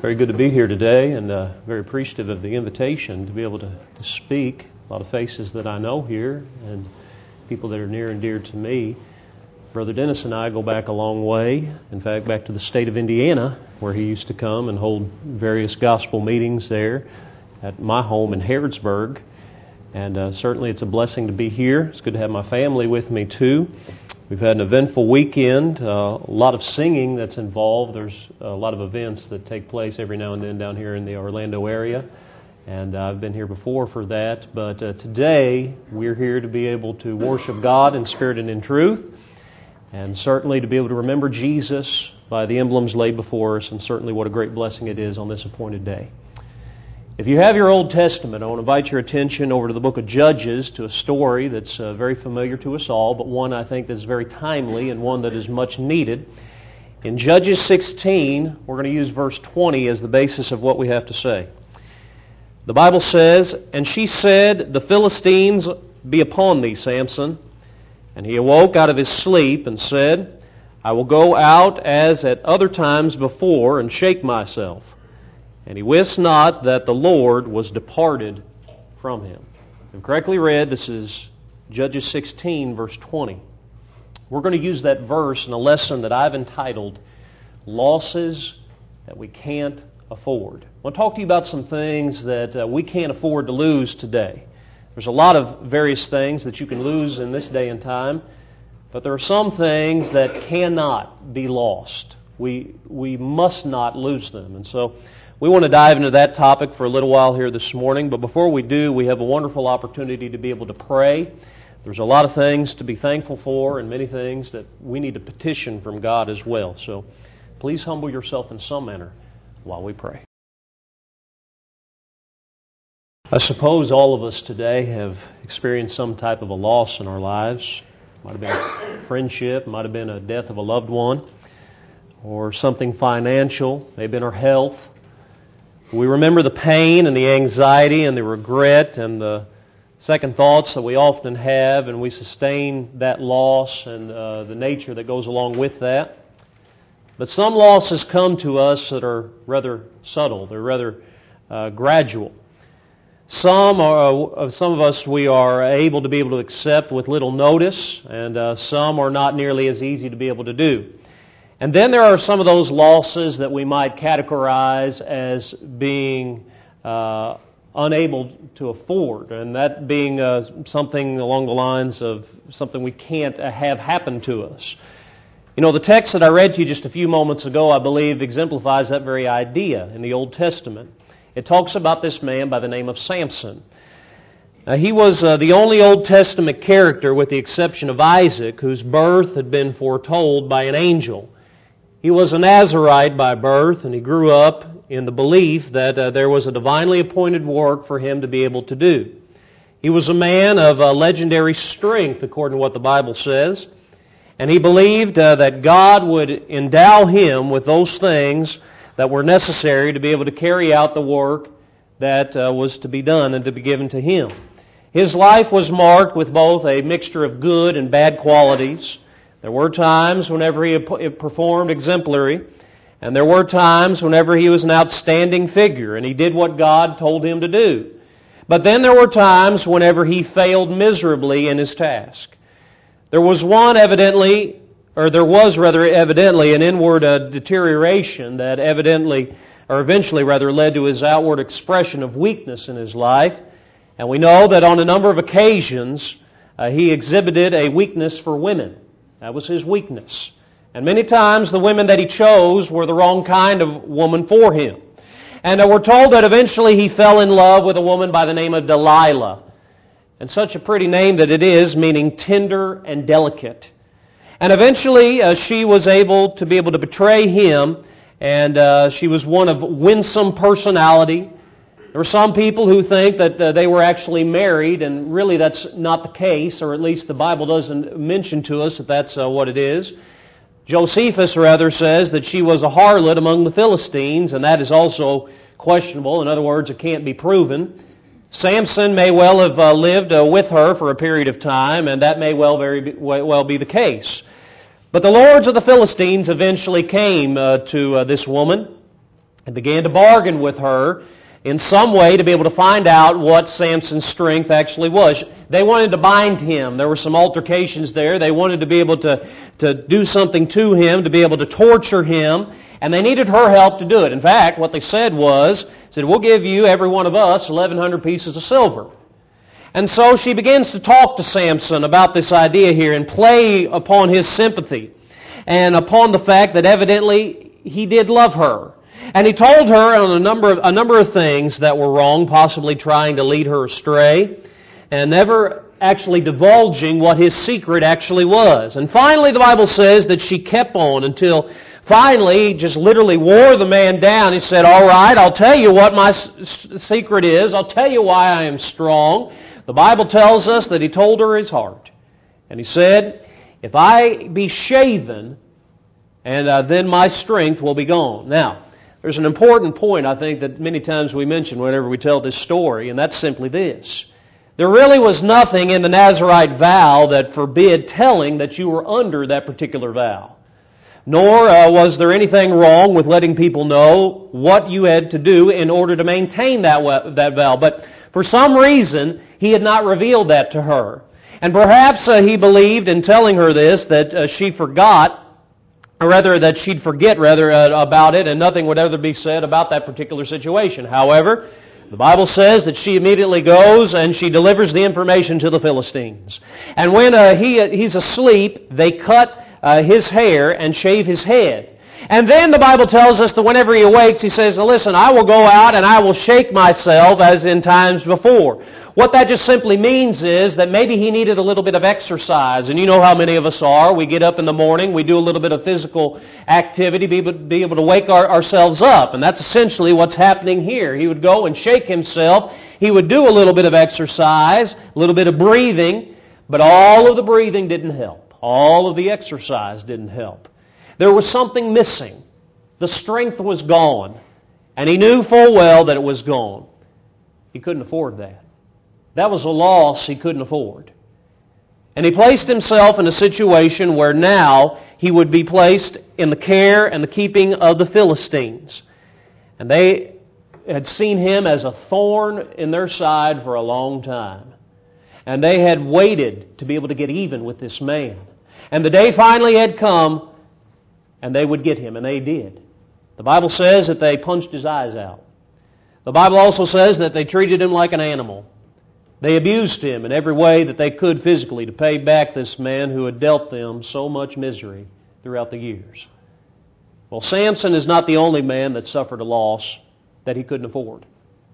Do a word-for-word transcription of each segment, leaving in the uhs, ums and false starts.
Very good to be here today, and uh, very appreciative of the invitation to be able to, to speak. A lot of faces that I know here and people that are near and dear to me. Brother Dennis and I go back a long way. In fact, back to the state of Indiana, where he used to come and hold various gospel meetings there at my home in Harrodsburg. And uh, certainly it's a blessing to be here. It's good to have my family with me too. We've had an eventful weekend, uh, a lot of singing that's involved. There's a lot of events that take place every now and then down here in the Orlando area. And uh, I've been here before for that. But uh, today we're here to be able to worship God in spirit and in truth. And certainly to be able to remember Jesus by the emblems laid before us. And certainly what a great blessing it is on this appointed day. If you have your Old Testament, I want to invite your attention over to the book of Judges, to a story that's uh, very familiar to us all, but one I think that's very timely and one that is much needed. In Judges sixteen, we're going to use verse twenty as the basis of what we have to say. The Bible says, "And she said, The Philistines be upon thee, Samson. And he awoke out of his sleep and said, I will go out as at other times before and shake myself. And he wist not that the Lord was departed from him." If correctly read, this is Judges sixteen, verse twenty. We're going to use that verse in a lesson that I've entitled, Losses That We Can't Afford. I want to talk to you about some things that uh, we can't afford to lose today. There's a lot of various things that you can lose in this day and time, but there are some things that cannot be lost. We, we must not lose them. And so we want to dive into that topic for a little while here this morning, but before we do, we have a wonderful opportunity to be able to pray. There's a lot of things to be thankful for and many things that we need to petition from God as well. So please humble yourself in some manner while we pray. I suppose all of us today have experienced some type of a loss in our lives. Might have been a friendship, might have been a death of a loved one, or something financial, maybe in our health. We remember the pain and the anxiety and the regret and the second thoughts that we often have, and we sustain that loss and uh, the nature that goes along with that. But some losses come to us that are rather subtle. They're rather uh, gradual. Some are, uh, some of us we are able to be able to accept with little notice, and uh, some are not nearly as easy to be able to do. And then there are some of those losses that we might categorize as being uh, unable to afford, and that being uh, something along the lines of something we can't have happen to us. You know, the text that I read to you just a few moments ago, I believe, exemplifies that very idea in the Old Testament. It talks about this man by the name of Samson. Now, he was uh, the only Old Testament character, with the exception of Isaac, whose birth had been foretold by an angel. He was a Nazirite by birth, and he grew up in the belief that uh, there was a divinely appointed work for him to be able to do. He was a man of uh, legendary strength, according to what the Bible says, and he believed uh, that God would endow him with those things that were necessary to be able to carry out the work that uh, was to be done and to be given to him. His life was marked with both a mixture of good and bad qualities. There were times whenever he performed exemplary, and there were times whenever he was an outstanding figure, and he did what God told him to do. But then there were times whenever he failed miserably in his task. There was one evidently, or there was rather evidently, an inward uh, deterioration that evidently, or eventually rather, led to his outward expression of weakness in his life. And we know that on a number of occasions, uh, he exhibited a weakness for women. That was his weakness. And many times the women that he chose were the wrong kind of woman for him. And we're told that eventually he fell in love with a woman by the name of Delilah. And such a pretty name that it is, meaning tender and delicate. And eventually uh, she was able to be able to betray him, and uh, she was one of winsome personality. There are some people who think that uh, they were actually married, and really that's not the case, or at least the Bible doesn't mention to us that that's uh, what it is. Josephus rather says that she was a harlot among the Philistines, and that is also questionable. In other words, it can't be proven. Samson may well have uh, lived uh, with her for a period of time, and that may well very well be the case. But the lords of the Philistines eventually came uh, to uh, this woman, and began to bargain with her in some way to be able to find out what Samson's strength actually was. They wanted to bind him. There were some altercations there. They wanted to be able to, to do something to him, to be able to torture him, and they needed her help to do it. In fact, what they said was, said, we'll give you, every one of us, eleven hundred pieces of silver. And so she begins to talk to Samson about this idea here and play upon his sympathy and upon the fact that evidently he did love her. And he told her on a number of, a number of things that were wrong, possibly trying to lead her astray, and never actually divulging what his secret actually was. And finally, the Bible says that she kept on until finally he just literally wore the man down. He said, all right, I'll tell you what my secret is. I'll tell you why I am strong. The Bible tells us that he told her his heart. And he said, if I be shaven, and uh, then my strength will be gone. Now, there's an important point, I think, that many times we mention whenever we tell this story, and that's simply this. There really was nothing in the Nazirite vow that forbid telling that you were under that particular vow. Nor uh, was there anything wrong with letting people know what you had to do in order to maintain that, that vow. But for some reason, he had not revealed that to her. And perhaps uh, he believed in telling her this that uh, she forgot, or rather that she'd forget rather uh, about it, and nothing would ever be said about that particular situation. However, the Bible says that she immediately goes and she delivers the information to the Philistines. And when uh, he he's asleep, they cut uh, his hair and shave his head. And then the Bible tells us that whenever he awakes, he says, listen, I will go out and I will shake myself as in times before. What that just simply means is that maybe he needed a little bit of exercise. And you know how many of us are. We get up in the morning, we do a little bit of physical activity, be able, be able to wake our, ourselves up. And that's essentially what's happening here. He would go and shake himself. He would do a little bit of exercise, a little bit of breathing, but all of the breathing didn't help. All of the exercise didn't help. There was something missing. The strength was gone. And he knew full well that it was gone. He couldn't afford that. That was a loss he couldn't afford. And he placed himself in a situation where now he would be placed in the care and the keeping of the Philistines. And they had seen him as a thorn in their side for a long time. And they had waited to be able to get even with this man. And the day finally had come, and they would get him, and they did. The Bible says that they punched his eyes out. The Bible also says that they treated him like an animal. They abused him in every way that they could physically to pay back this man who had dealt them so much misery throughout the years. Well, Samson is not the only man that suffered a loss that he couldn't afford.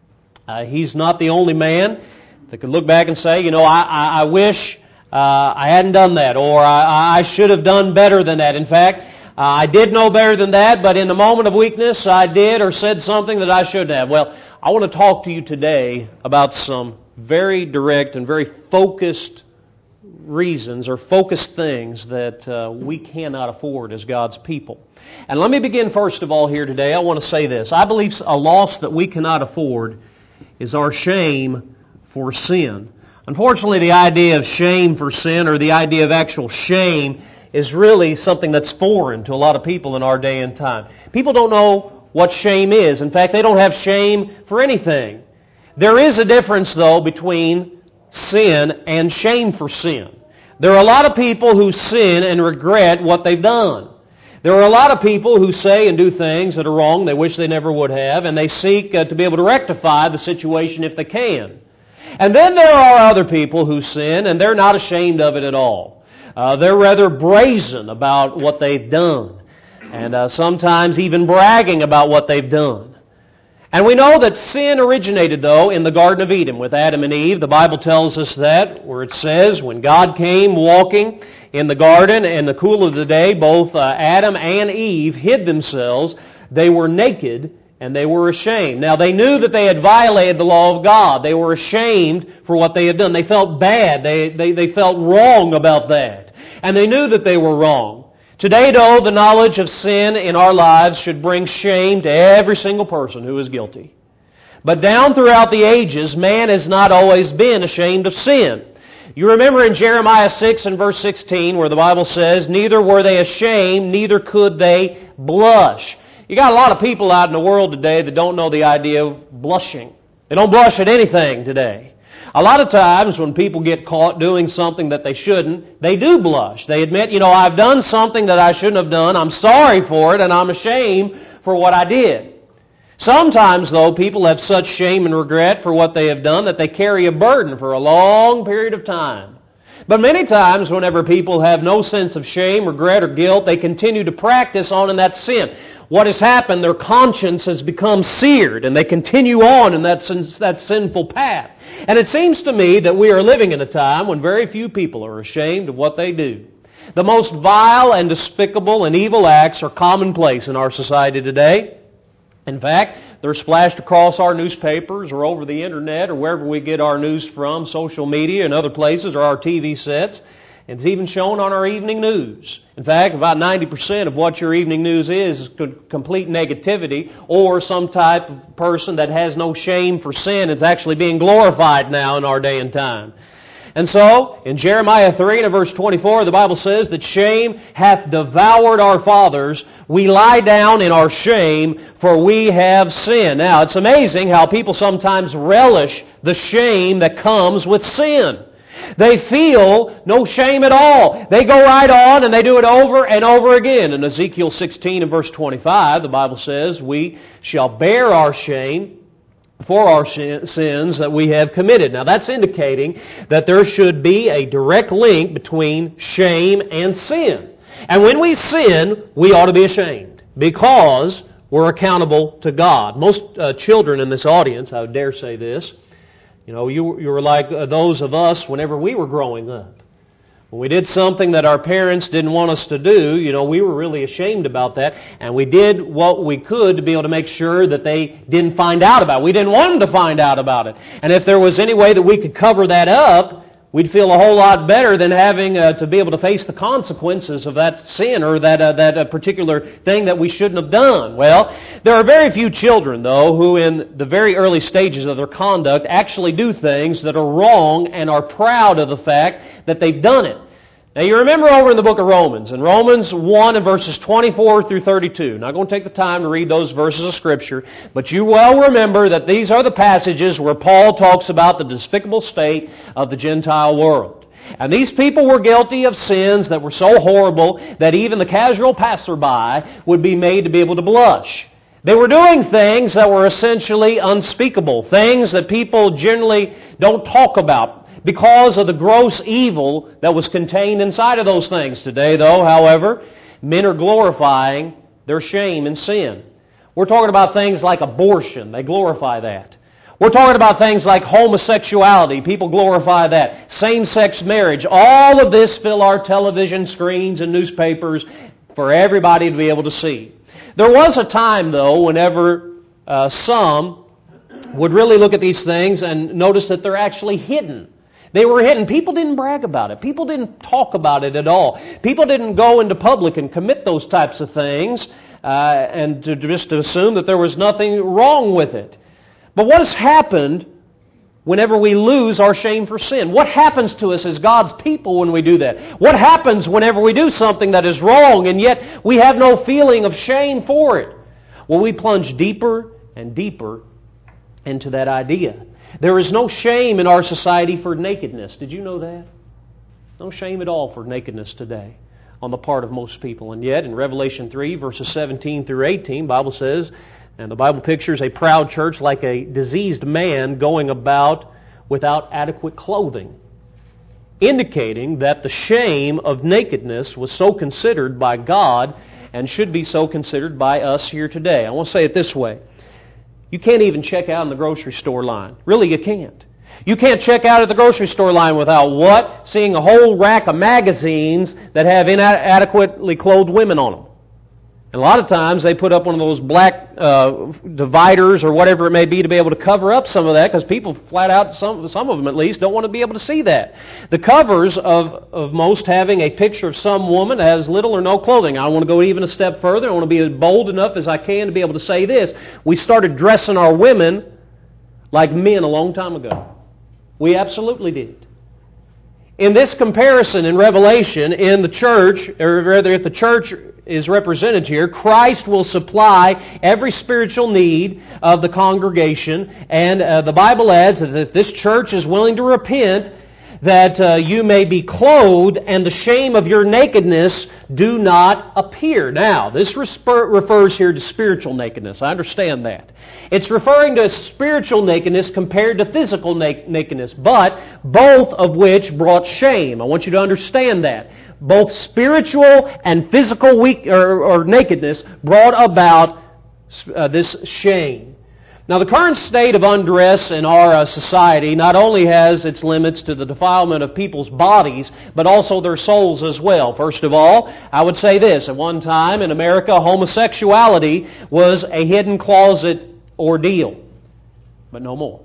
Uh, he's not the only man that could look back and say, you know, I, I, I wish uh, I hadn't done that, or I, I should have done better than that. In fact, uh, I did know better than that, but in a moment of weakness, I did or said something that I shouldn't have. Well, I want to talk to you today about some very direct and very focused reasons or focused things that uh, we cannot afford as God's people. And let me begin first of all here today. I want to say this. I believe a loss that we cannot afford is our shame for sin. Unfortunately, the idea of shame for sin, or the idea of actual shame, is really something that's foreign to a lot of people in our day and time. People don't know what shame is. In fact, they don't have shame for anything. There is a difference, though, between sin and shame for sin. There are a lot of people who sin and regret what they've done. There are a lot of people who say and do things that are wrong, they wish they never would have, and they seek uh, to be able to rectify the situation if they can. And then there are other people who sin, and they're not ashamed of it at all. Uh, they're rather brazen about what they've done, and uh, sometimes even bragging about what they've done. And we know that sin originated, though, in the Garden of Eden with Adam and Eve. The Bible tells us that, where it says, when God came walking in the garden in the cool of the day, both uh, Adam and Eve hid themselves. They were naked and they were ashamed. Now, they knew that they had violated the law of God. They were ashamed for what they had done. They felt bad. They, they, they felt wrong about that. And they knew that they were wrong. Today, though, the knowledge of sin in our lives should bring shame to every single person who is guilty. But down throughout the ages, man has not always been ashamed of sin. You remember in Jeremiah six and verse sixteen where the Bible says, neither were they ashamed, neither could they blush. You got a lot of people out in the world today that don't know the idea of blushing. They don't blush at anything today. A lot of times when people get caught doing something that they shouldn't, they do blush. They admit, you know, I've done something that I shouldn't have done. I'm sorry for it, and I'm ashamed for what I did. Sometimes, though, people have such shame and regret for what they have done that they carry a burden for a long period of time. But many times, whenever people have no sense of shame, regret, or guilt, they continue to practice on in that sin. What has happened, their conscience has become seared, and they continue on in that, sin, that sinful path. And it seems to me that we are living in a time when very few people are ashamed of what they do. The most vile and despicable and evil acts are commonplace in our society today. In fact, they're splashed across our newspapers or over the internet or wherever we get our news from, social media and other places, or our T V sets. It's even shown on our evening news. In fact, about ninety percent of what your evening news is is complete negativity, or some type of person that has no shame for sin is actually being glorified now in our day and time. And so, in Jeremiah three and verse twenty-four, the Bible says that shame hath devoured our fathers. We lie down in our shame, for we have sinned. Now, it's amazing how people sometimes relish the shame that comes with sin. They feel no shame at all. They go right on and they do it over and over again. In Ezekiel sixteen and verse twenty-five, the Bible says, we shall bear our shame for our sins that we have committed. Now that's indicating that there should be a direct link between shame and sin. And when we sin, we ought to be ashamed because we're accountable to God. Most uh, children in this audience, I would dare say this, you know, you, you were like uh, those of us whenever we were growing up. When we did something that our parents didn't want us to do, you know, we were really ashamed about that, and we did what we could to be able to make sure that they didn't find out about it. We didn't want them to find out about it. And if there was any way that we could cover that up, we'd feel a whole lot better than having uh, to be able to face the consequences of that sin or that uh, that uh, particular thing that we shouldn't have done. Well, there are very few children, though, who in the very early stages of their conduct actually do things that are wrong and are proud of the fact that they've done it. Now, you remember over in the book of Romans, in Romans one and verses twenty-four through thirty-two. Not going to take the time to read those verses of Scripture, but you well remember that these are the passages where Paul talks about the despicable state of the Gentile world. And these people were guilty of sins that were so horrible that even the casual passerby would be made to be able to blush. They were doing things that were essentially unspeakable, things that people generally don't talk about, because of the gross evil that was contained inside of those things. Today, though, however, men are glorifying their shame and sin. We're talking about things like abortion. They glorify that. We're talking about things like homosexuality. People glorify that. Same-sex marriage. All of this fill our television screens and newspapers for everybody to be able to see. There was a time, though, whenever uh, some would really look at these things and notice that they're actually hidden. They were hidden. People didn't brag about it. People didn't talk about it at all. People didn't go into public and commit those types of things uh, and to just to assume that there was nothing wrong with it. But what has happened whenever we lose our shame for sin? What happens to us as God's people when we do that? What happens whenever we do something that is wrong and yet we have no feeling of shame for it? Well, we plunge deeper and deeper into that idea. There is no shame in our society for nakedness. Did you know that? No shame at all for nakedness today on the part of most people. And yet, in Revelation three, verses seventeen through eighteen, the Bible says, and the Bible pictures a proud church like a diseased man going about without adequate clothing, indicating that the shame of nakedness was so considered by God and should be so considered by us here today. I want to say it this way. You can't even check out in the grocery store line. Really, you can't. You can't check out at the grocery store line without what? Seeing a whole rack of magazines that have inadequately clothed women on them. And a lot of times they put up one of those black uh, dividers or whatever it may be to be able to cover up some of that, because people flat out, some, some of them at least, don't want to be able to see that. The covers of, of most having a picture of some woman that has little or no clothing. I want to go even a step further. I want to be as bold enough as I can to be able to say this. We started dressing our women like men a long time ago. We absolutely did. In this comparison in Revelation, in the church, or rather if the church is represented here, Christ will supply every spiritual need of the congregation. And uh, the Bible adds that if this church is willing to repent, that uh, you may be clothed and the shame of your nakedness do not appear. Now, this refers here to spiritual nakedness. I understand that. It's referring to spiritual nakedness compared to physical nakedness, but both of which brought shame. I want you to understand that. Both spiritual and physical weak, or, or nakedness brought about uh, this shame. Now, the current state of undress in our uh, society not only has its limits to the defilement of people's bodies, but also their souls as well. First of all, I would say this. At one time in America, homosexuality was a hidden closet ordeal, but no more.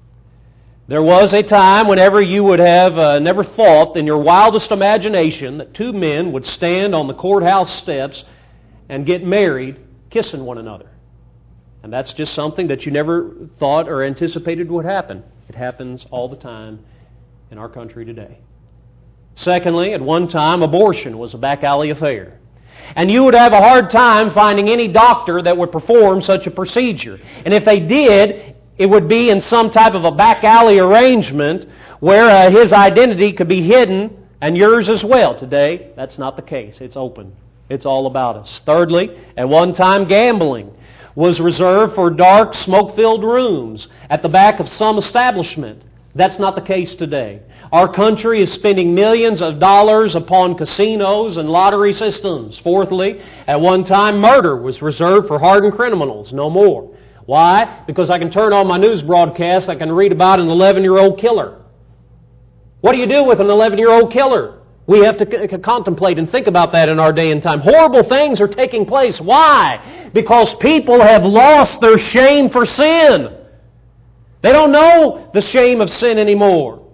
There was a time whenever you would have uh, never thought in your wildest imagination that two men would stand on the courthouse steps and get married kissing one another. And that's just something that you never thought or anticipated would happen. It happens all the time in our country today. Secondly, at one time, abortion was a back alley affair. And you would have a hard time finding any doctor that would perform such a procedure. And if they did, it would be in some type of a back alley arrangement where uh, his identity could be hidden and yours as well. Today, that's not the case. It's open. It's all about us. Thirdly, at one time, gambling was reserved for dark, smoke-filled rooms at the back of some establishment. That's not the case today. Our country is spending millions of dollars upon casinos and lottery systems. Fourthly, at one time, murder was reserved for hardened criminals. No more. Why? Because I can turn on my news broadcast, I can read about an eleven-year-old killer. What do you do with an eleven-year-old killer? We have to c- contemplate and think about that in our day and time. Horrible things are taking place. Why? Because people have lost their shame for sin. They don't know the shame of sin anymore.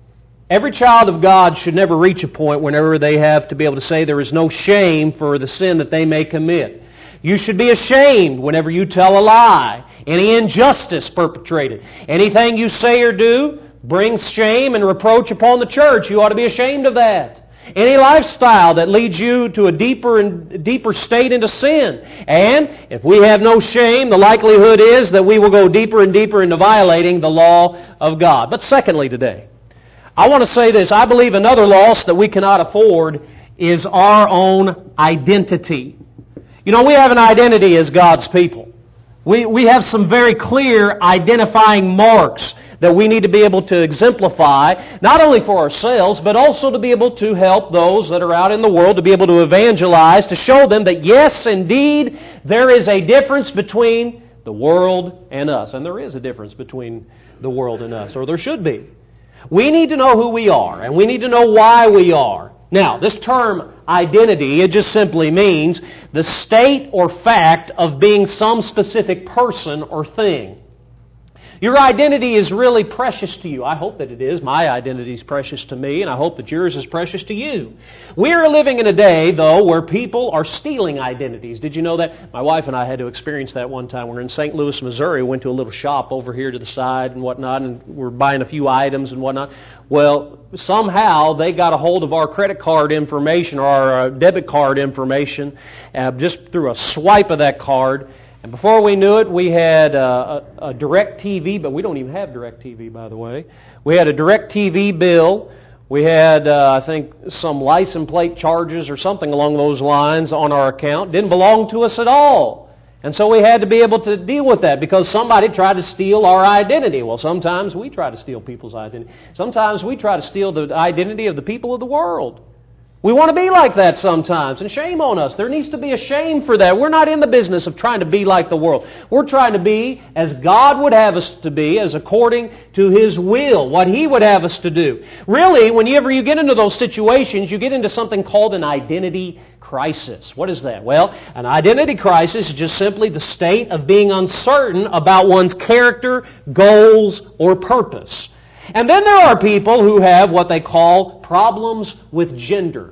Every child of God should never reach a point whenever they have to be able to say there is no shame for the sin that they may commit. You should be ashamed whenever you tell a lie, any injustice perpetrated. Anything you say or do brings shame and reproach upon the church. You ought to be ashamed of that. Any lifestyle that leads you to a deeper and deeper state into sin. And if we have no shame, the likelihood is that we will go deeper and deeper into violating the law of God. But secondly today, I want to say this. I believe another loss that we cannot afford is our own identity. You know, we have an identity as God's people. We, we have some very clear identifying marks that we need to be able to exemplify, not only for ourselves, but also to be able to help those that are out in the world, to be able to evangelize, to show them that yes, indeed, there is a difference between the world and us. And there is a difference between the world and us, or there should be. We need to know who we are, and we need to know why we are. Now, this term identity, it just simply means the state or fact of being some specific person or thing. Your identity is really precious to you. I hope that it is. My identity is precious to me, and I hope that yours is precious to you. We are living in a day, though, where people are stealing identities. Did you know that? My wife and I had to experience that one time. We were in Saint Louis, Missouri. We went to a little shop over here to the side and whatnot, and we were buying a few items and whatnot. Well, somehow they got a hold of our credit card information or our uh, debit card information uh, just through a swipe of that card. And before we knew it, we had uh, a, a DirecTV, but we don't even have DirecTV, by the way. We had a DirecTV bill. We had, uh, I think, some license plate charges or something along those lines on our account. Didn't belong to us at all. And so we had to be able to deal with that because somebody tried to steal our identity. Well, sometimes we try to steal people's identity. Sometimes we try to steal the identity of the people of the world. We want to be like that sometimes, and shame on us. There needs to be a shame for that. We're not in the business of trying to be like the world. We're trying to be as God would have us to be, as according to His will, what He would have us to do. Really, whenever you get into those situations, you get into something called an identity crisis. What is that? Well, an identity crisis is just simply the state of being uncertain about one's character, goals, or purpose. And then there are people who have what they call problems with gender.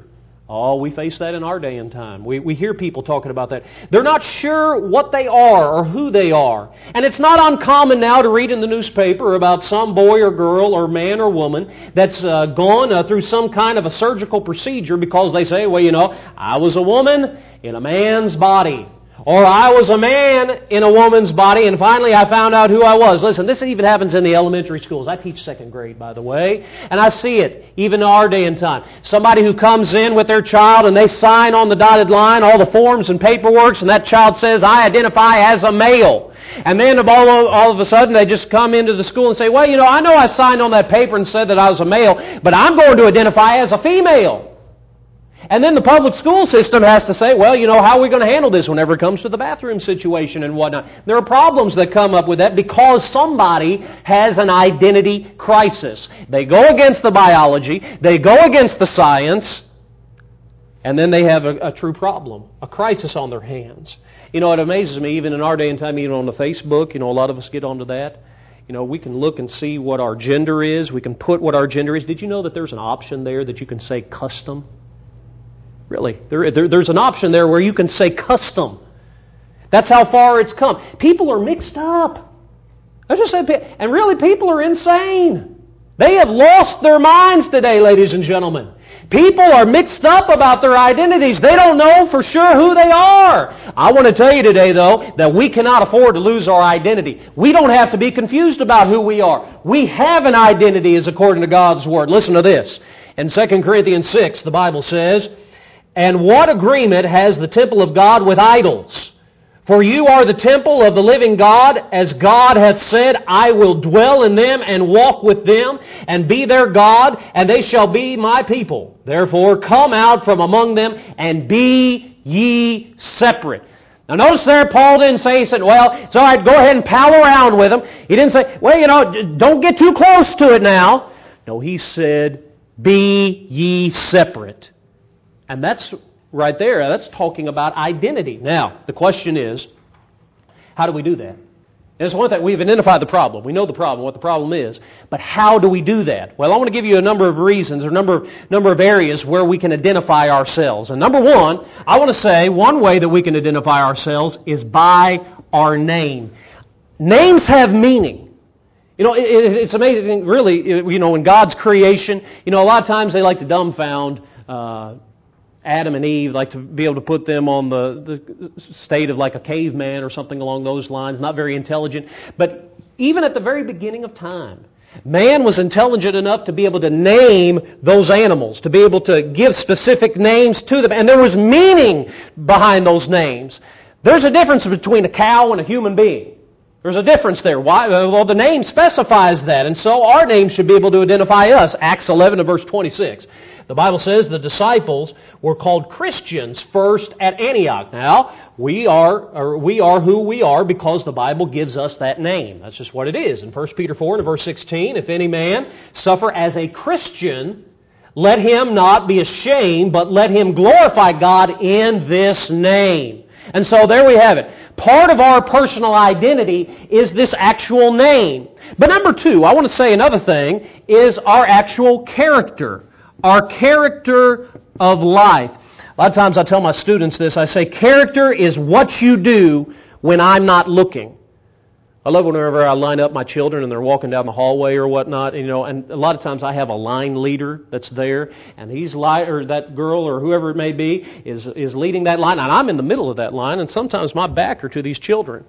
Oh, we face that in our day and time. We, we hear people talking about that. They're not sure what they are or who they are. And it's not uncommon now to read in the newspaper about some boy or girl or man or woman that's uh, gone uh, through some kind of a surgical procedure because they say, well, you know, I was a woman in a man's body. Or I was a man in a woman's body, and finally I found out who I was. Listen, this even happens in the elementary schools. I teach second grade, by the way, and I see it even in our day and time. Somebody who comes in with their child and they sign on the dotted line all the forms and paperwork, and that child says, I identify as a male. And then all, all of a sudden they just come into the school and say, well, you know, I know I signed on that paper and said that I was a male, but I'm going to identify as a female. And then the public school system has to say, well, you know, how are we going to handle this whenever it comes to the bathroom situation and whatnot? There are problems that come up with that because somebody has an identity crisis. They go against the biology, they go against the science, and then they have a, a true problem, a crisis on their hands. You know, it amazes me, even in our day and time, even on the Facebook, you know, a lot of us get onto that. You know, we can look and see what our gender is. We can put what our gender is. Did you know that there's an option there that you can say custom? Really, there, there, there's an option there where you can say custom. That's how far it's come. People are mixed up. I just said, and really, people are insane. They have lost their minds today, ladies and gentlemen. People are mixed up about their identities. They don't know for sure who they are. I want to tell you today, though, that we cannot afford to lose our identity. We don't have to be confused about who we are. We have an identity as according to God's Word. Listen to this. In Second Corinthians six, the Bible says, and what agreement has the temple of God with idols? For you are the temple of the living God, as God hath said, I will dwell in them and walk with them, and be their God, and they shall be my people. Therefore come out from among them, and be ye separate. Now notice there, Paul didn't say, he said, well, it's all right, go ahead and pal around with them. He didn't say, well, you know, don't get too close to it now. No, he said, be ye separate. And that's right there, that's talking about identity. Now, the question is, how do we do that? It's one thing, we've identified the problem. We know the problem, what the problem is. But how do we do that? Well, I want to give you a number of reasons, or a number of, number of areas where we can identify ourselves. And number one, I want to say one way that we can identify ourselves is by our name. Names have meaning. You know, it, it's amazing, really, you know, in God's creation, you know, a lot of times they like to dumbfound uh Adam and Eve, like to be able to put them on the, the state of like a caveman or something along those lines, not very intelligent. But even at the very beginning of time, man was intelligent enough to be able to name those animals, to be able to give specific names to them. And there was meaning behind those names. There's a difference between a cow and a human being. There's a difference there. Why? Well, the name specifies that, and so our name should be able to identify us. Acts eleven and verse twenty-six. The Bible says the disciples were called Christians first at Antioch. Now, we are or we are who we are because the Bible gives us that name. That's just what it is. In First Peter four and verse sixteen, if any man suffer as a Christian, let him not be ashamed, but let him glorify God in this name. And so there we have it. Part of our personal identity is this actual name. But number two, I want to say another thing, is our actual character. Our character of life. A lot of times I tell my students this. I say, character is what you do when I'm not looking. I love whenever I line up my children and they're walking down the hallway or whatnot, you know, and a lot of times I have a line leader that's there, and he's li- or that girl or whoever it may be is is leading that line, and I'm in the middle of that line, and sometimes my back are to these children.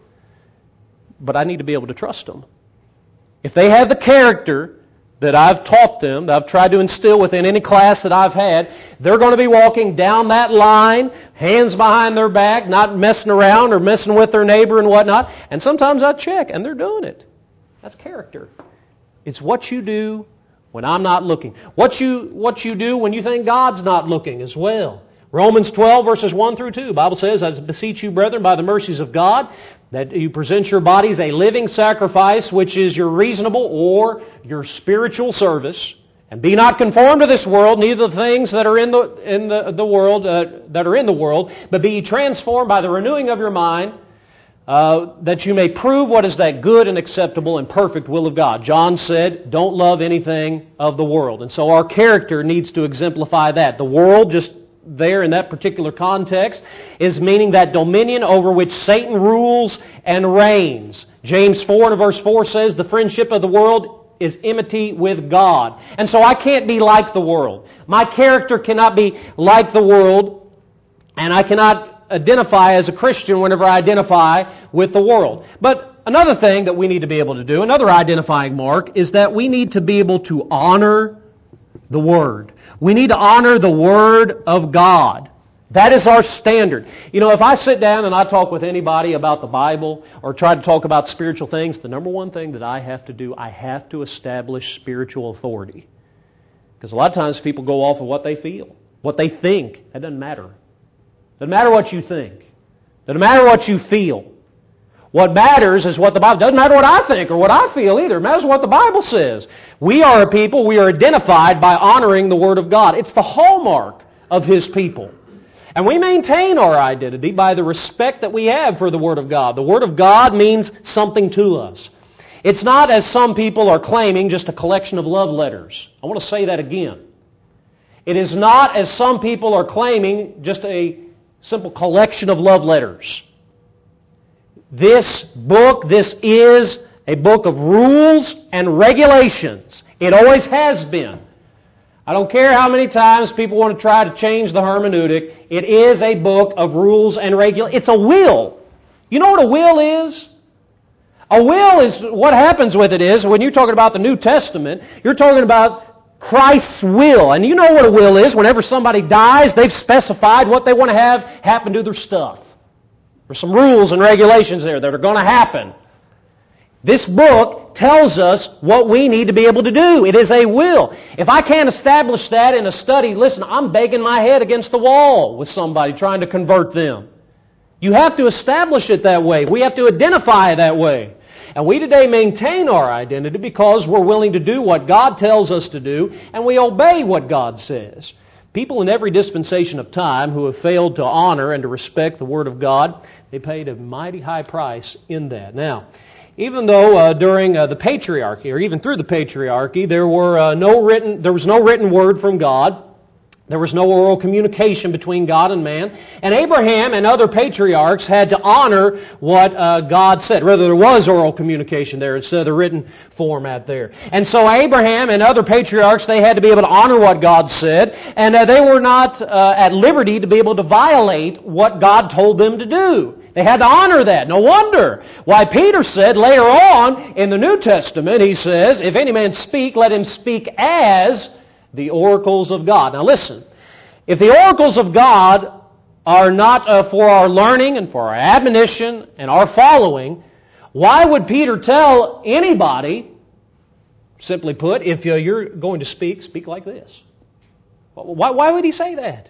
But I need to be able to trust them. If they have the character that I've taught them, that I've tried to instill within any class that I've had, they're going to be walking down that line, hands behind their back, not messing around or messing with their neighbor and whatnot. And sometimes I check, and they're doing it. That's character. It's what you do when I'm not looking. What you what you do when you think God's not looking as well. Romans twelve, verses one through two, the Bible says, I beseech you, brethren, by the mercies of God, that you present your bodies a living sacrifice, which is your reasonable or your spiritual service. And be not conformed to this world, neither the things that are in the in the, the world uh, that are in the world, but be ye transformed by the renewing of your mind, uh, that you may prove what is that good and acceptable and perfect will of God. John said, "Don't love anything of the world," and so our character needs to exemplify that. The world just there in that particular context is meaning that dominion over which Satan rules and reigns. James four and verse four says, the friendship of the world is enmity with God. And so I can't be like the world. My character cannot be like the world, and I cannot identify as a Christian whenever I identify with the world. But another thing that we need to be able to do, another identifying mark, is that we need to be able to honor the Word. We need to honor the Word of God. That is our standard. You know, if I sit down and I talk with anybody about the Bible or try to talk about spiritual things, the number one thing that I have to do, I have to establish spiritual authority. Because a lot of times people go off of what they feel, what they think. That doesn't matter. Doesn't matter what you think. Doesn't matter what you feel. What matters is what the Bible... Doesn't matter what I think or what I feel either. It matters what the Bible says. We are a people, we are identified by honoring the Word of God. It's the hallmark of His people. And we maintain our identity by the respect that we have for the Word of God. The Word of God means something to us. It's not, as some people are claiming, just a collection of love letters. I want to say that again. It is not, as some people are claiming, just a simple collection of love letters. This book, this is a book of rules and regulations. It always has been. I don't care how many times people want to try to change the hermeneutic. It is a book of rules and regulations. It's a will. You know what a will is? A will is, what happens with it is, when you're talking about the New Testament, you're talking about Christ's will. And you know what a will is. Whenever somebody dies, they've specified what they want to have happen to their stuff. There's some rules and regulations there that are going to happen. This book tells us what we need to be able to do. It is a will. If I can't establish that in a study, listen, I'm banging my head against the wall with somebody trying to convert them. You have to establish it that way. We have to identify it that way. And we today maintain our identity because we're willing to do what God tells us to do, and we obey what God says. People in every dispensation of time who have failed to honor and to respect the Word of God, they paid a mighty high price in that. Now, even though uh, during uh, the patriarchy, or even through the patriarchy, there were uh, no written, there was no written word from God. There was no oral communication between God and man. And Abraham and other patriarchs had to honor what uh, God said. Rather, there was oral communication there instead of the written format there. And so Abraham and other patriarchs, they had to be able to honor what God said. And uh, they were not uh, at liberty to be able to violate what God told them to do. They had to honor that. No wonder why Peter said later on in the New Testament, he says, if any man speak, let him speak as the oracles of God. Now listen, if the oracles of God are not uh, for our learning and for our admonition and our following, why would Peter tell anybody, simply put, if you're going to speak, speak like this? Why, why would he say that?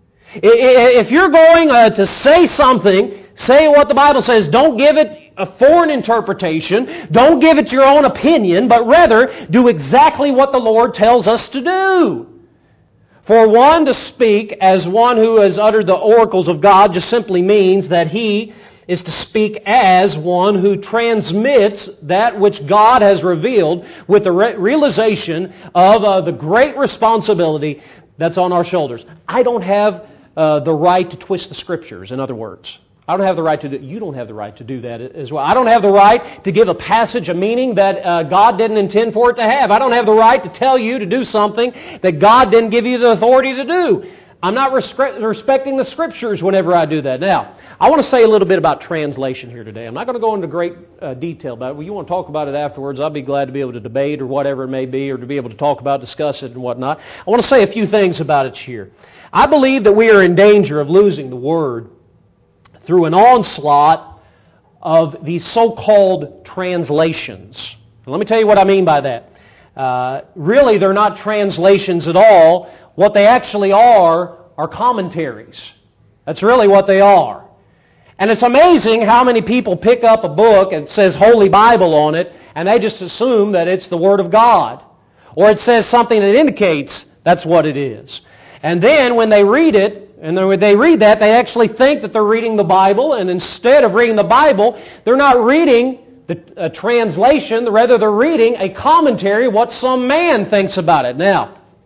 If you're going uh, to say something, say what the Bible says. Don't give it a foreign interpretation. Don't give it your own opinion, but rather do exactly what the Lord tells us to do. For one to speak as one who has uttered the oracles of God just simply means that he is to speak as one who transmits that which God has revealed with the re- realization of uh, the great responsibility that's on our shoulders. I don't have uh, the right to twist the Scriptures, in other words. I don't have the right to do, you don't have the right to do that as well. I don't have the right to give a passage a meaning that uh, God didn't intend for it to have. I don't have the right to tell you to do something that God didn't give you the authority to do. I'm not respe- respecting the Scriptures whenever I do that. Now, I want to say a little bit about translation here today. I'm not going to go into great uh, detail about it. Well, you want to talk about it afterwards, I'll be glad to be able to debate or whatever it may be, or to be able to talk about, discuss it and whatnot. I want to say a few things about it here. I believe that we are in danger of losing the Word through an onslaught of these so-called translations. And let me tell you what I mean by that. Uh, really, they're not translations at all. What they actually are are commentaries. That's really what they are. And it's amazing how many people pick up a book and it says Holy Bible on it, and they just assume that it's the Word of God. Or it says something that indicates that's what it is. And then when they read it, and then when they read that, they actually think that they're reading the Bible, and instead of reading the Bible, they're not reading the a translation, rather they're reading a commentary, what some man thinks about it. Now,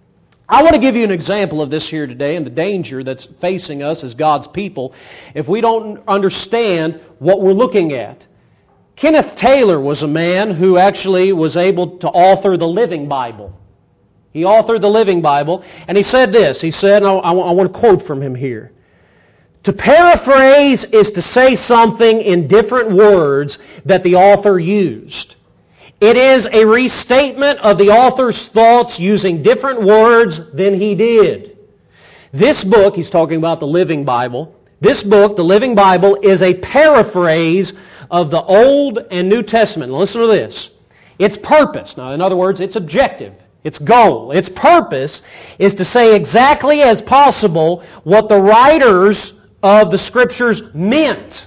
I want to give you an example of this here today and the danger that's facing us as God's people if we don't understand what we're looking at. Kenneth Taylor was a man who actually was able to author the Living Bible. He authored the Living Bible, and he said this. He said, and I, I want to quote from him here. To paraphrase is to say something in different words that the author used. It is a restatement of the author's thoughts using different words than he did. This book, he's talking about the Living Bible, this book, the Living Bible, is a paraphrase of the Old and New Testament. Now listen to this. Its purpose, now in other words, its objective, its goal, its purpose is to say exactly as possible what the writers of the Scriptures meant.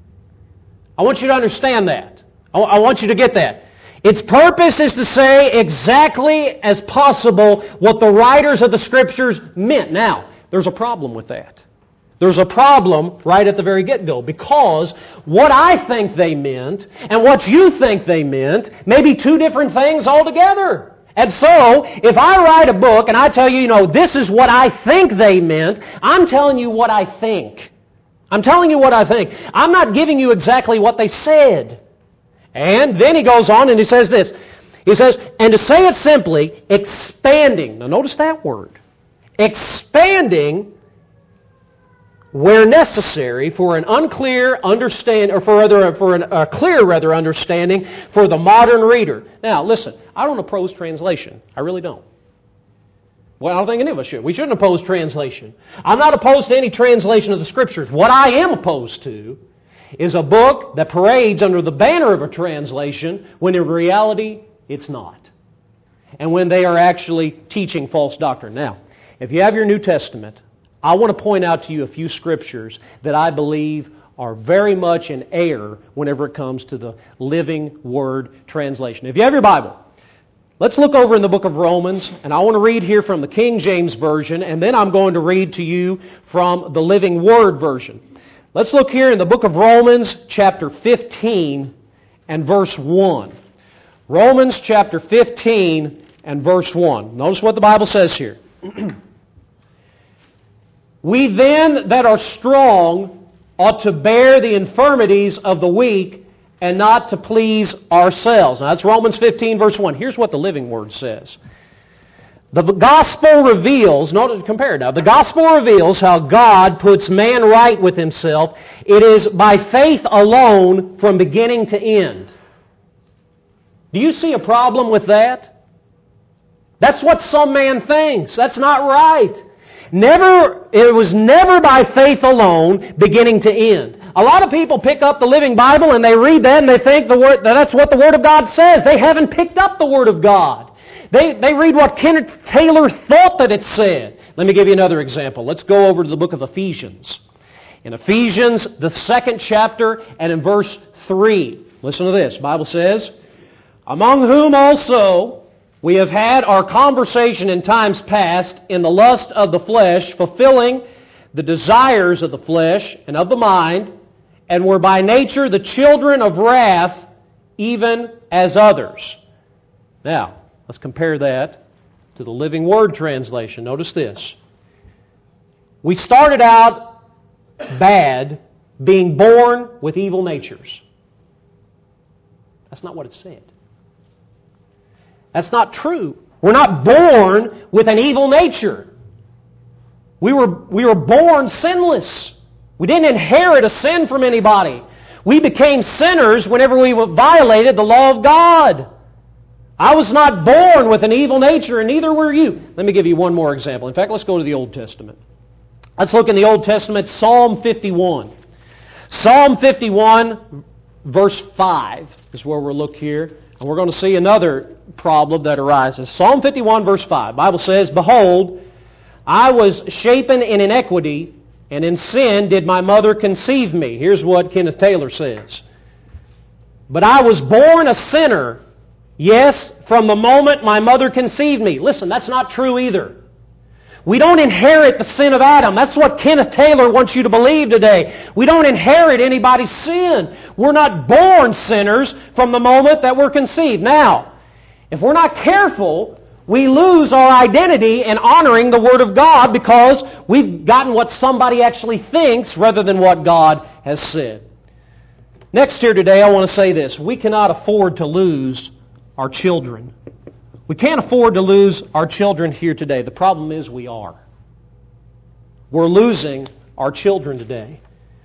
I want you to understand that. I want you to get that. Its purpose is to say exactly as possible what the writers of the Scriptures meant. Now, there's a problem with that. There's a problem right at the very get-go, because what I think they meant and what you think they meant may be two different things altogether. And so, if I write a book and I tell you, you know, this is what I think they meant, I'm telling you what I think. I'm telling you what I think. I'm not giving you exactly what they said. And then he goes on and he says this. He says, and to say it simply, expanding. Now notice that word. Expanding where necessary for an unclear understand, or for rather for an, a clear rather understanding for the modern reader. Now listen, I don't oppose translation. I really don't. Well, I don't think any of us should. We shouldn't oppose translation. I'm not opposed to any translation of the Scriptures. What I am opposed to is a book that parades under the banner of a translation when in reality it's not. And when they are actually teaching false doctrine. Now, if you have your New Testament, I want to point out to you a few Scriptures that I believe are very much in error whenever it comes to the Living Word translation. If you have your Bible, let's look over in the book of Romans, and I want to read here from the King James Version, and then I'm going to read to you from the Living Word version. Let's look here in the book of Romans, chapter fifteen and verse one. Romans chapter fifteen and verse one. Notice what the Bible says here. We then that are strong ought to bear the infirmities of the weak and not to please ourselves. Now that's Romans fifteen verse one. Here's what the Living Word says. The gospel reveals, notice, compare it now, the gospel reveals how God puts man right with himself. It is by faith alone from beginning to end. Do you see a problem with that? That's what some man thinks. That's not right. Never, it was never by faith alone, beginning to end. A lot of people pick up the Living Bible and they read that and they think the word, that's what the Word of God says. They haven't picked up the Word of God. They, they read what Kenneth Taylor thought that it said. Let me give you another example. Let's go over to the book of Ephesians. In Ephesians, the second chapter, and in verse three. Listen to this. The Bible says, among whom also we have had our conversation in times past in the lust of the flesh, fulfilling the desires of the flesh and of the mind, and were by nature the children of wrath, even as others. Now, let's compare that to the Living Word translation. Notice this. We started out bad, being born with evil natures. That's not what it said. That's not true. We're not born with an evil nature. We were, we were born sinless. We didn't inherit a sin from anybody. We became sinners whenever we violated the law of God. I was not born with an evil nature, and neither were you. Let me give you one more example. In fact, let's go to the Old Testament. Let's look in the Old Testament, Psalm fifty-one. Psalm fifty-one, verse five is where we'll look here. And we're going to see another problem that arises. Psalm fifty-one, verse five. The Bible says, behold, I was shapen in iniquity, and in sin did my mother conceive me. Here's what Kenneth Taylor says. But I was born a sinner, yes, from the moment my mother conceived me. Listen, that's not true either. We don't inherit the sin of Adam. That's what Kenneth Taylor wants you to believe today. We don't inherit anybody's sin. We're not born sinners from the moment that we're conceived. Now, if we're not careful, We lose our identity in honoring the Word of God because we've gotten what somebody actually thinks rather than what God has said. Next here today, I want to say this. We cannot afford to lose our children. We can't afford to lose our children here today. The problem is we are. We're losing our children today.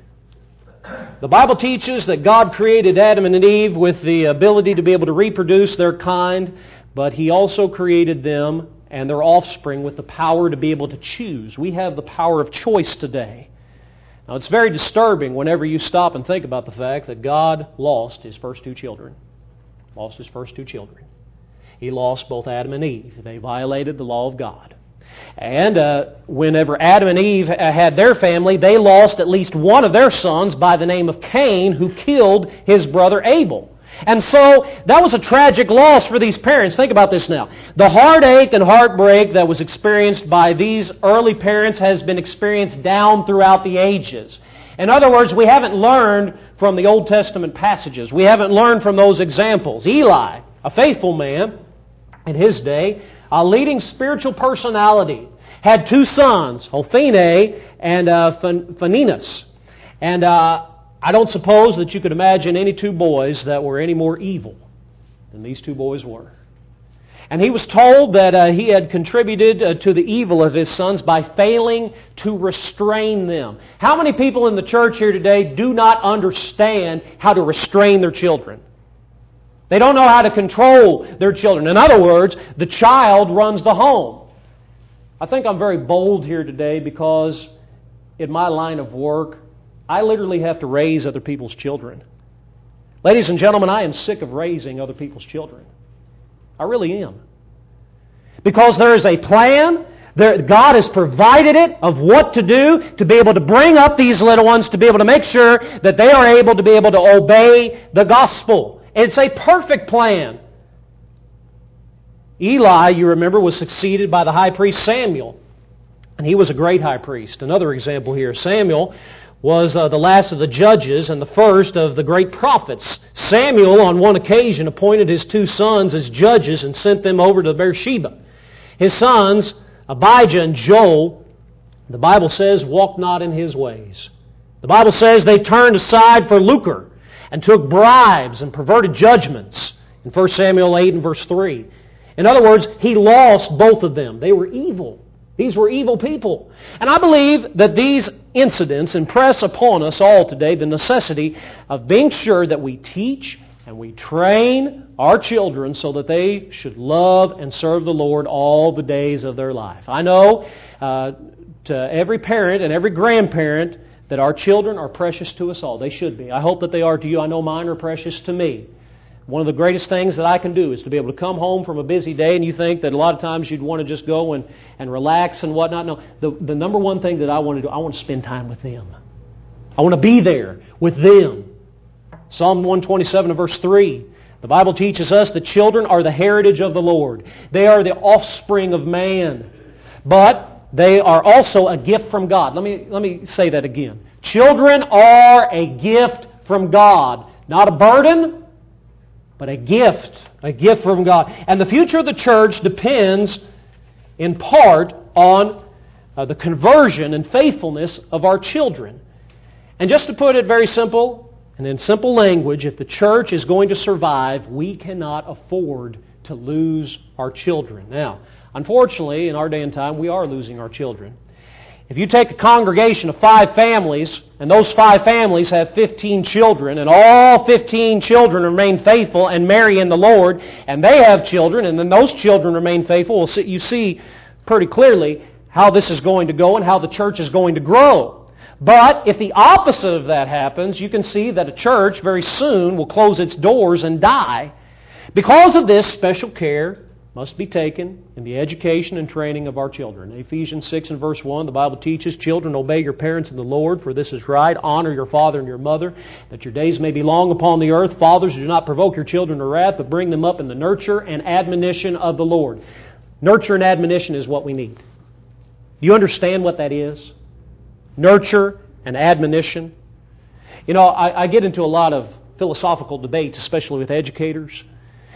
The Bible teaches that God created Adam and Eve with the ability to be able to reproduce their kind, but He also created them and their offspring with the power to be able to choose. We have the power of choice today. Now, it's very disturbing whenever you stop and think about the fact that God lost His first two children. Lost His first two children. He lost both Adam and Eve. They violated the law of God. And uh, whenever Adam and Eve had their family, they lost at least one of their sons by the name of Cain, who killed his brother Abel. And so that was a tragic loss for these parents. Think about this now. The heartache and heartbreak that was experienced by these early parents has been experienced down throughout the ages. In other words, we haven't learned from the Old Testament passages. We haven't learned from those examples. Eli, a faithful man in his day, a leading spiritual personality, had two sons, Hophni and uh, Phinehas. And uh, I don't suppose that you could imagine any two boys that were any more evil than these two boys were. And he was told that uh, he had contributed uh, to the evil of his sons by failing to restrain them. How many people in the church here today do not understand how to restrain their children? They don't know how to control their children. In other words, the child runs the home. I think I'm very bold here today because in my line of work, I literally have to raise other people's children. Ladies and gentlemen, I am sick of raising other people's children. I really am. Because there is a plan, there, God has provided it of what to do to be able to bring up these little ones, to be able to make sure that they are able to be able to obey the gospel. It's a perfect plan. Eli, you remember, was succeeded by the high priest Samuel. And he was a great high priest. Another example here, Samuel was uh, the last of the judges and the first of the great prophets. Samuel, on one occasion, appointed his two sons as judges and sent them over to Beersheba. His sons, Abijah and Joel, the Bible says, walked not in his ways. The Bible says they turned aside for lucre and took bribes and perverted judgments in First Samuel eight and verse three. In other words, he lost both of them. They were evil. These were evil people. And I believe that these incidents impress upon us all today the necessity of being sure that we teach and we train our children so that they should love and serve the Lord all the days of their life. I know uh, to every parent and every grandparent that our children are precious to us all. They should be. I hope that they are to you. I know mine are precious to me. One of the greatest things that I can do is to be able to come home from a busy day, and you think that a lot of times you'd want to just go and, and relax and whatnot. No, the, the number one thing that I want to do, I want to spend time with them. I want to be there with them. Psalm one twenty-seven and verse three. The Bible teaches us that children are the heritage of the Lord. They are the offspring of man. But they are also a gift from God. Let me, let me say that again. Children are a gift from God. Not a burden, but a gift. A gift from God. And the future of the church depends in part on uh, the conversion and faithfulness of our children. And just to put it very simple, and in simple language, if the church is going to survive, we cannot afford to lose our children. Now, unfortunately, in our day and time, we are losing our children. If you take a congregation of five families, and those five families have fifteen children, and all fifteen children remain faithful and marry in the Lord, and they have children, and then those children remain faithful, well, you see pretty clearly how this is going to go and how the church is going to grow. But if the opposite of that happens, you can see that a church very soon will close its doors and die. Because of this, special care must be taken in the education and training of our children. In Ephesians six and verse one, the Bible teaches, children, obey your parents in the Lord, for this is right. Honor your father and your mother, that your days may be long upon the earth. Fathers, do not provoke your children to wrath, but bring them up in the nurture and admonition of the Lord. Nurture and admonition is what we need. Do you understand what that is? Nurture and admonition. You know, I, I get into a lot of philosophical debates, especially with educators.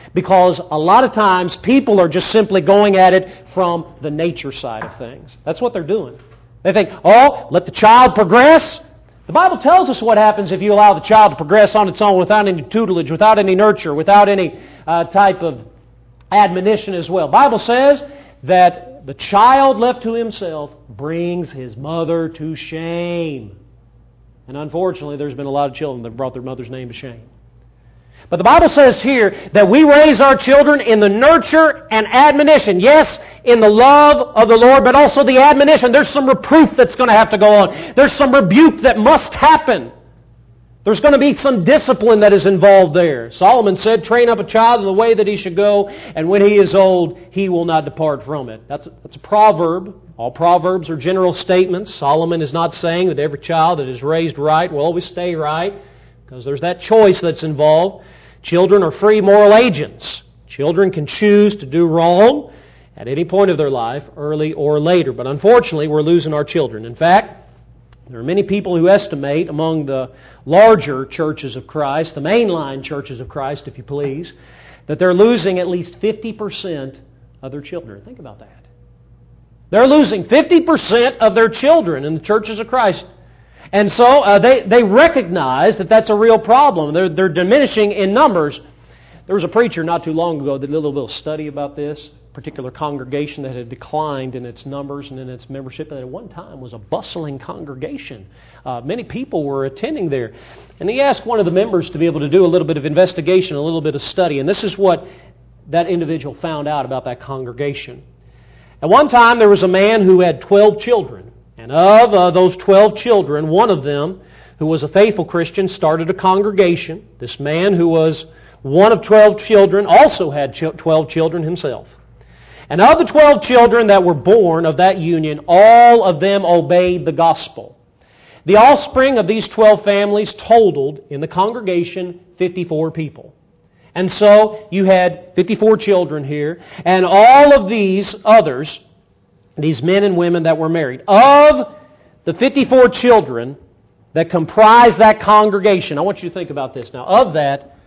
Because a lot of times people are just simply going at it from the nature side of things. That's what they're doing. They think, oh, let the child progress. The Bible tells us what happens if you allow the child to progress on its own without any tutelage, without any nurture, without any uh, type of admonition as well. The Bible says that the child left to himself brings his mother to shame. And unfortunately, there's been a lot of children that brought their mother's name to shame. But the Bible says here that we raise our children in the nurture and admonition. Yes, in the love of the Lord, but also the admonition. There's some reproof that's going to have to go on. There's some rebuke that must happen. There's going to be some discipline that is involved there. Solomon said, train up a child in the way that he should go, and when he is old, he will not depart from it. That's a, that's a proverb. All proverbs are general statements. Solomon is not saying that every child that is raised right will always stay right, because there's that choice that's involved. Children are free moral agents. Children can choose to do wrong at any point of their life, early or later. But unfortunately, we're losing our children. In fact, there are many people who estimate among the larger churches of Christ, the mainline churches of Christ, if you please, that they're losing at least fifty percent of their children. Think about that. They're losing fifty percent of their children in the churches of Christ. And so uh, they, they recognize that that's a real problem. They're, they're diminishing in numbers. There was a preacher not too long ago that did a little bit of study about this particular congregation that had declined in its numbers and in its membership, and at one time was a bustling congregation. Uh, many people were attending there. And he asked one of the members to be able to do a little bit of investigation, a little bit of study. And this is what that individual found out about that congregation. At one time, there was a man who had twelve children. And of uh, those twelve children, one of them, who was a faithful Christian, started a congregation. This man, who was one of twelve children, also had twelve children himself. And of the twelve children that were born of that union, all of them obeyed the gospel. The offspring of these twelve families totaled in the congregation fifty-four people. And so you had fifty-four children here, and all of these others, these men and women that were married. Of the fifty-four children that comprised that congregation, I want you to think about this now. Of that,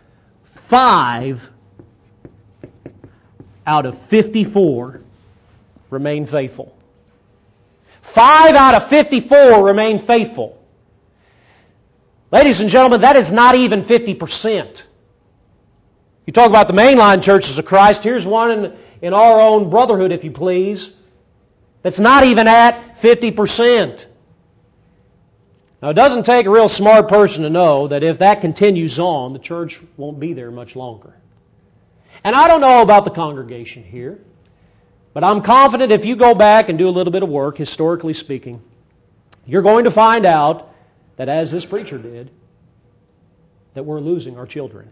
five out of fifty-four remained faithful. Five out of fifty-four remained faithful. Ladies and gentlemen, that is not even fifty percent. You talk about the mainline churches of Christ, here's one in, in our own brotherhood, if you please, that's not even at fifty percent. Now, it doesn't take a real smart person to know that if that continues on, the church won't be there much longer. And I don't know about the congregation here, but I'm confident if you go back and do a little bit of work, historically speaking, you're going to find out that, as this preacher did, that we're losing our children.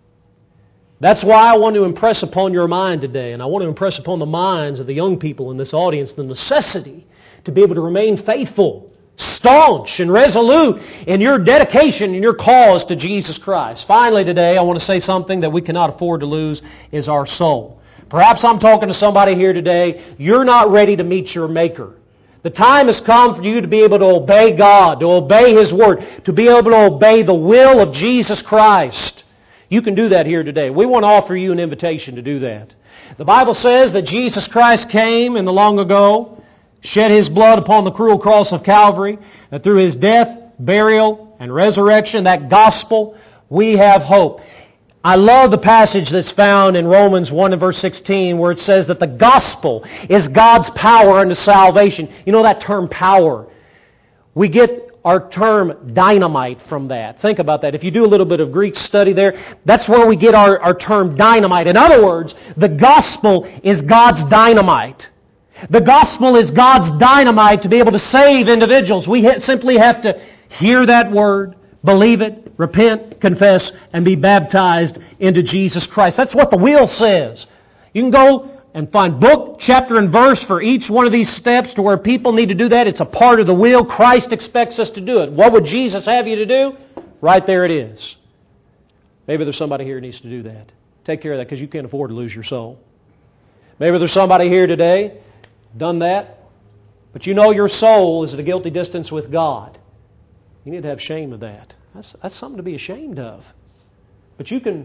That's why I want to impress upon your mind today, and I want to impress upon the minds of the young people in this audience, the necessity to be able to remain faithful, staunch, and resolute in your dedication and your cause to Jesus Christ. Finally today, I want to say something that we cannot afford to lose is our soul. Perhaps I'm talking to somebody here today, you're not ready to meet your Maker. The time has come for you to be able to obey God, to obey His Word, to be able to obey the will of Jesus Christ. You can do that here today. We want to offer you an invitation to do that. The Bible says that Jesus Christ came in the long ago, shed His blood upon the cruel cross of Calvary, that through His death, burial, and resurrection, that gospel, we have hope. I love the passage that's found in Romans one and verse sixteen where it says that the gospel is God's power unto salvation. You know that term power. We get our term dynamite from that. Think about that. If you do a little bit of Greek study there, that's where we get our, our term dynamite. In other words, the gospel is God's dynamite. The gospel is God's dynamite to be able to save individuals. We ha- simply have to hear that word, believe it, repent, confess, and be baptized into Jesus Christ. That's what the will says. You can go and find book, chapter, and verse for each one of these steps to where people need to do that. It's a part of the will. Christ expects us to do it. What would Jesus have you to do? Right there it is. Maybe there's somebody here who needs to do that. Take care of that because you can't afford to lose your soul. Maybe there's somebody here today, done that, but you know your soul is at a guilty distance with God. You need to have shame of that. That's, that's something to be ashamed of. But you can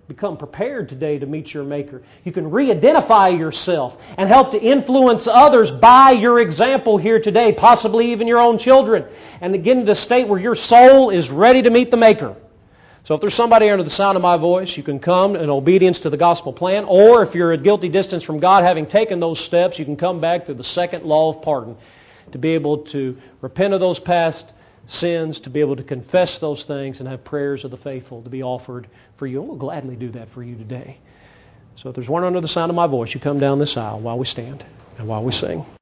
become prepared today to meet your Maker. You can re-identify yourself and help to influence others by your example here today, possibly even your own children, and to get into a state where your soul is ready to meet the Maker. So if there's somebody under the sound of my voice, you can come in obedience to the gospel plan, or if you're at guilty distance from God, having taken those steps, you can come back through the second law of pardon to be able to repent of those past sins, to be able to confess those things and have prayers of the faithful to be offered for you. And we'll gladly do that for you today. So if there's one under the sound of my voice, you come down this aisle while we stand and while we sing.